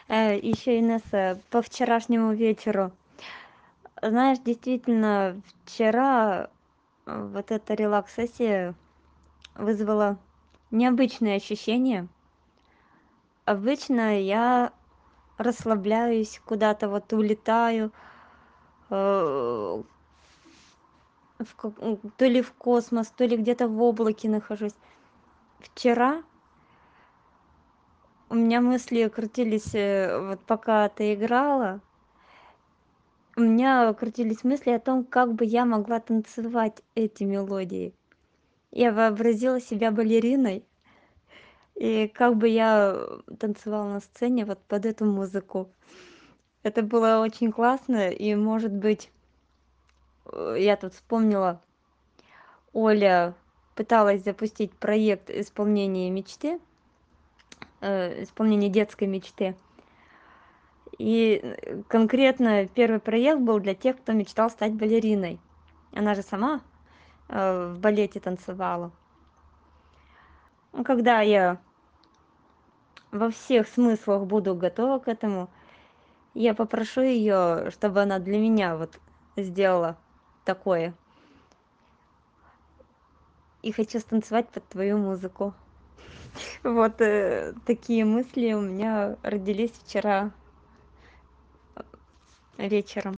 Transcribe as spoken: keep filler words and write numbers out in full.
Э, еще, Инесса, по вчерашнему вечеру. Знаешь, действительно, вчера э, вот эта релакс-сессия вызвала необычные ощущения. Обычно я расслабляюсь, куда-то вот улетаю, э, в ка- м, то ли в космос, то ли где-то в облаке нахожусь. Вчера у меня мысли крутились, э, вот пока ты играла, у меня крутились мысли о том, как бы я могла танцевать эти мелодии. Я вообразила себя балериной, и как бы я э, танцевала на сцене вот под эту музыку. Это было очень классно, и, может быть, э, я тут вспомнила, Оля пыталась запустить проект исполнения мечты, э, исполнения детской мечты. И э, конкретно первый проект был для тех, кто мечтал стать балериной. Она же сама э, в балете танцевала. Ну, когда я во всех смыслах буду готова к этому, я попрошу ее, чтобы она для меня вот сделала такое. И хочу станцевать под твою музыку. Вот э, такие мысли у меня родились вчера вечером.